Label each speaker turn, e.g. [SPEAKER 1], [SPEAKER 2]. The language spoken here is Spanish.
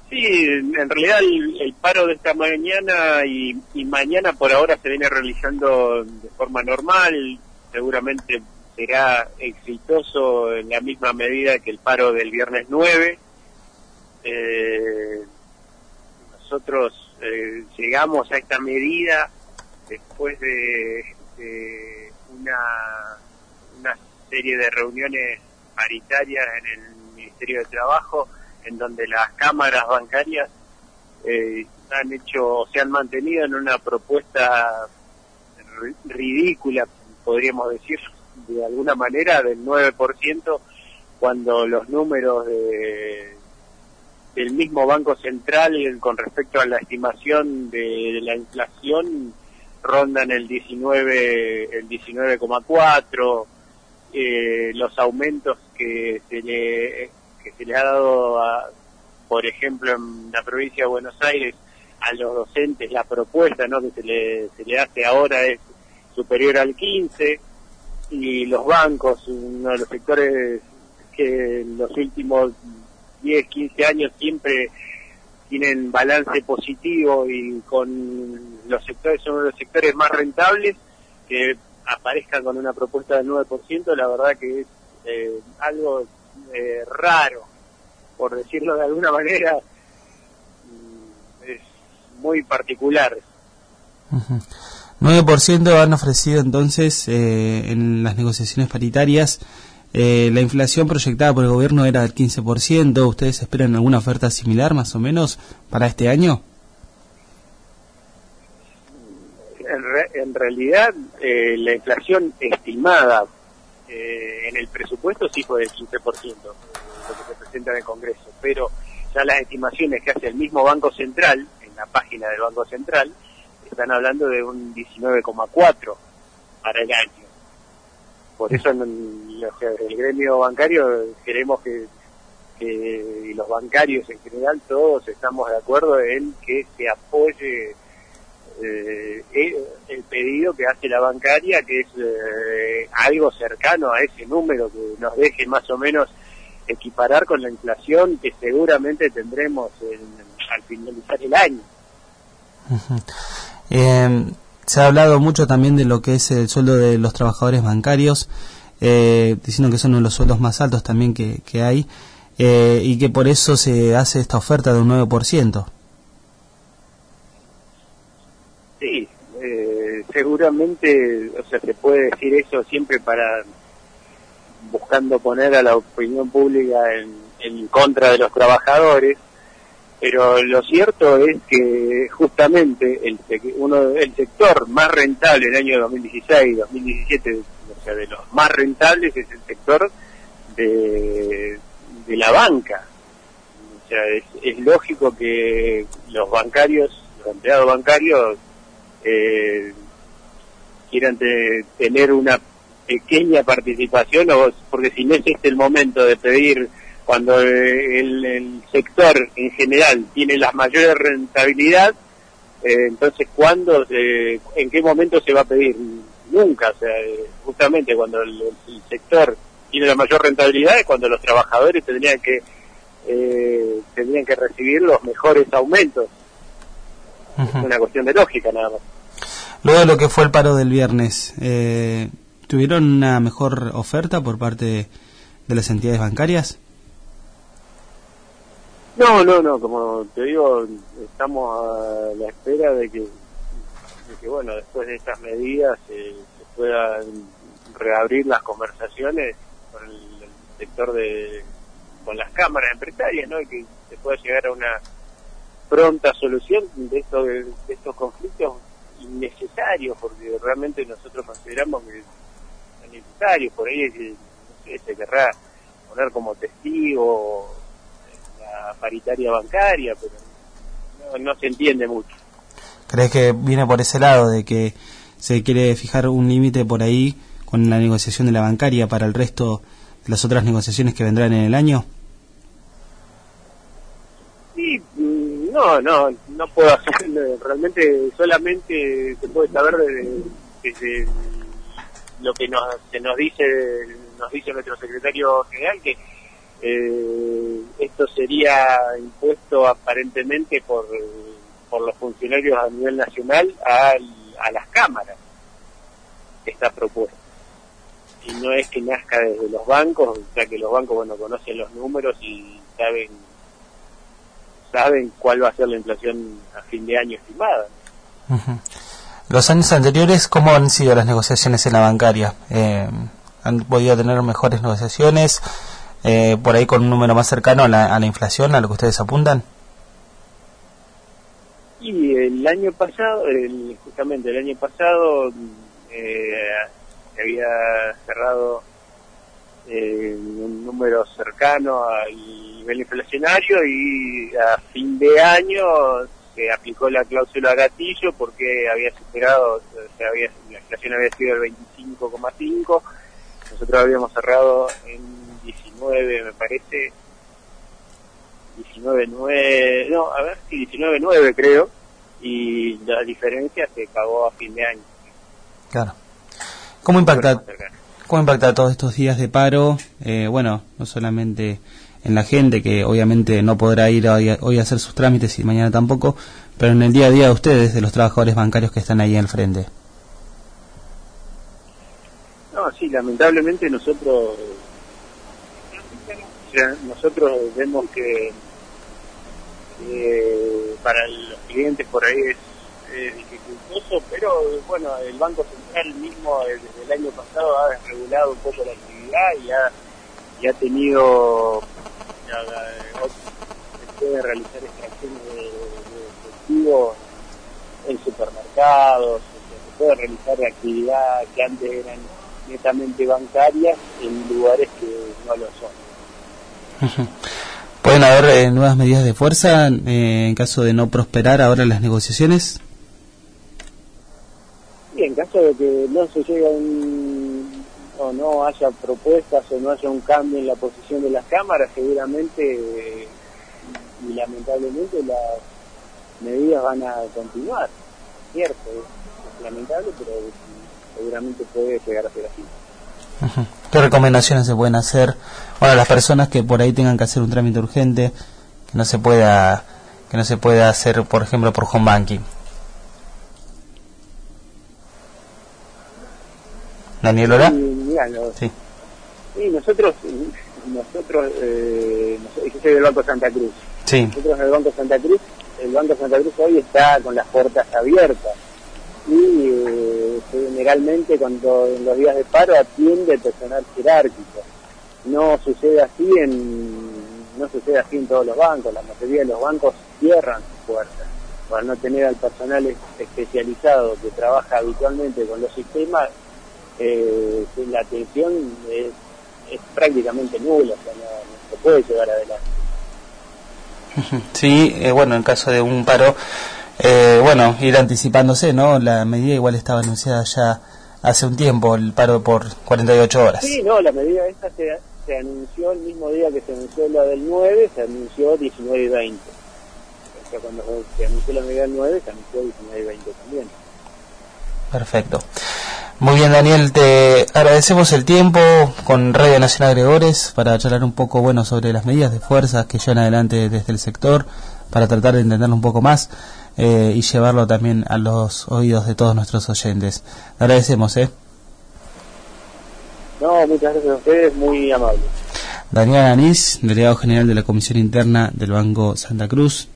[SPEAKER 1] Sí, en realidad el paro de esta mañana y mañana por ahora se viene realizando de forma normal, seguramente será exitoso en la misma medida que el paro del viernes 9. Nosotros llegamos a esta medida después de una serie de reuniones paritarias en el Ministerio de Trabajo, en donde las cámaras bancarias se han mantenido en una propuesta ridícula, podríamos decir, de alguna manera, del 9%, cuando los números del mismo Banco Central con respecto a la estimación de la inflación rondan el 19,4%, los aumentos que se le ha dado, por ejemplo, en la provincia de Buenos Aires, a los docentes, la propuesta, ¿no?, que se le hace ahora es superior al 15%, y los bancos, uno de los sectores que en los últimos 10, 15 años siempre tienen balance positivo y con los sectores, son uno de los sectores más rentables, que aparezcan con una propuesta del 9%, la verdad que es algo raro, por decirlo de alguna manera, es muy particular.
[SPEAKER 2] 9% han ofrecido entonces en las negociaciones paritarias. La inflación proyectada por el gobierno era del 15%. ¿Ustedes esperan alguna oferta similar más o menos para este año?
[SPEAKER 1] En realidad la inflación estimada en el presupuesto sí fue del 15%, lo que se presenta en el Congreso, pero ya las estimaciones que hace el mismo Banco Central, en la página del Banco Central, están hablando de un 19,4% para el año. Por eso el gremio bancario queremos y los bancarios en general, todos estamos de acuerdo en que se apoye el pedido que hace la bancaria, que es algo cercano a ese número, que nos deje más o menos equiparar con la inflación que seguramente tendremos al finalizar el año.
[SPEAKER 2] Se ha hablado mucho también de lo que es el sueldo de los trabajadores bancarios, diciendo que son uno de los sueldos más altos también que hay, y que por eso se hace esta oferta de un 9%.
[SPEAKER 1] Sí, seguramente, o sea, se puede decir eso siempre buscando poner a la opinión pública en contra de los trabajadores, pero lo cierto es que justamente el sector más rentable del año 2016, 2017, o sea, de los más rentables, es el sector de la banca. O sea, es lógico que los empleados bancarios quieran tener una pequeña participación, porque si no es el momento de pedir, cuando el sector en general tiene la mayor rentabilidad, entonces ¿en qué momento se va a pedir? Nunca. O sea, justamente cuando el sector tiene la mayor rentabilidad es cuando los trabajadores tendrían que recibir los mejores aumentos. Es una cuestión de lógica nada más.
[SPEAKER 2] Luego de lo que fue el paro del viernes, ¿tuvieron una mejor oferta por parte de las entidades bancarias?
[SPEAKER 1] No, como te digo, estamos a la espera de que bueno, después de estas medidas se puedan reabrir las conversaciones con el sector con las cámaras empresarias, ¿no? Y que se pueda llegar a una pronta solución de estos conflictos innecesarios, porque realmente nosotros consideramos que son necesarios. Por ahí no sé, se querrá poner como testigo la paritaria bancaria, pero no se entiende mucho.
[SPEAKER 2] ¿Crees que viene por ese lado, de que se quiere fijar un límite por ahí con la negociación de la bancaria para el resto de las otras negociaciones que vendrán en el año?
[SPEAKER 1] Sí, no puedo hacer, realmente solamente se puede saber desde lo que nos dice nuestro secretario general, que esto sería impuesto aparentemente por los funcionarios a nivel nacional a las cámaras, esta propuesta. Y no es que nazca desde los bancos, o sea que los bancos, bueno, conocen los números y saben cuál va a ser la inflación a fin de año estimada.
[SPEAKER 2] Uh-huh. Los años anteriores, ¿cómo han sido las negociaciones en la bancaria? ¿Han podido tener mejores negociaciones, por ahí con un número más cercano a la inflación, a lo que ustedes apuntan?
[SPEAKER 1] Y el año pasado, justamente el año pasado, se había cerrado un número cercano al nivel inflacionario y a fin de año se aplicó la cláusula gatillo porque había superado, la inflación había sido el 25,5, nosotros habíamos cerrado en 19, me parece, 19.9, no, a ver, sí, 19.9 creo, y la diferencia se pagó a fin de año.
[SPEAKER 2] Claro. ¿Cómo impacta todos estos días de paro? Bueno, no solamente en la gente, que obviamente no podrá ir hoy a hacer sus trámites y mañana tampoco, pero en el día a día de ustedes, de los trabajadores bancarios que están ahí al frente.
[SPEAKER 1] No, sí, lamentablemente nosotros vemos que para los clientes por ahí es dificultoso, pero bueno, el Banco Central mismo desde el año pasado ha desregulado un poco la actividad y ha tenido, se puede realizar extracciones de efectivo en supermercados, se puede realizar actividad que antes eran netamente bancarias en lugares que no lo son.
[SPEAKER 2] ¿Pueden haber nuevas medidas de fuerza en caso de no prosperar ahora las negociaciones?
[SPEAKER 1] Sí, en caso de que no se llegue o no haya propuestas o no haya un cambio en la posición de las cámaras, seguramente y lamentablemente las medidas van a continuar, cierto, es lamentable, pero seguramente puede llegar a ser así.
[SPEAKER 2] Uh-huh. ¿Qué recomendaciones se pueden hacer a las personas que por ahí tengan que hacer un trámite urgente que no se pueda hacer, por ejemplo, por home banking? Daniel, ¿hola?
[SPEAKER 1] Sí. Sí, nosotros yo soy del Banco Santa Cruz.
[SPEAKER 2] Sí.
[SPEAKER 1] Nosotros el Banco Santa Cruz hoy está con las puertas abiertas y generalmente cuando en los días de paro atiende el personal jerárquico. No sucede así en todos los bancos. La mayoría de los bancos cierran sus puertas para no tener al personal especializado que trabaja habitualmente con los sistemas. La atención es prácticamente nula, o sea, no se puede llevar adelante.
[SPEAKER 2] Sí, bueno, en caso de un paro, ir anticipándose, ¿no? La medida igual estaba anunciada ya hace un tiempo, el paro por 48 horas.
[SPEAKER 1] Sí, no, la medida esta se anunció el mismo día que se anunció la del 9, se anunció 19 y 20. O sea, cuando se anunció la medida del 9, se anunció 19 y 20 también.
[SPEAKER 2] Perfecto. Muy bien, Daniel, te agradecemos el tiempo con Radio Nacional Gregores para charlar un poco sobre las medidas de fuerza que llevan adelante desde el sector, para tratar de entenderlo un poco más y llevarlo también a los oídos de todos nuestros oyentes. Te agradecemos,
[SPEAKER 1] No, muchas gracias a ustedes, muy amables.
[SPEAKER 2] Daniel Anís, delegado general de la Comisión Interna del Banco Santa Cruz.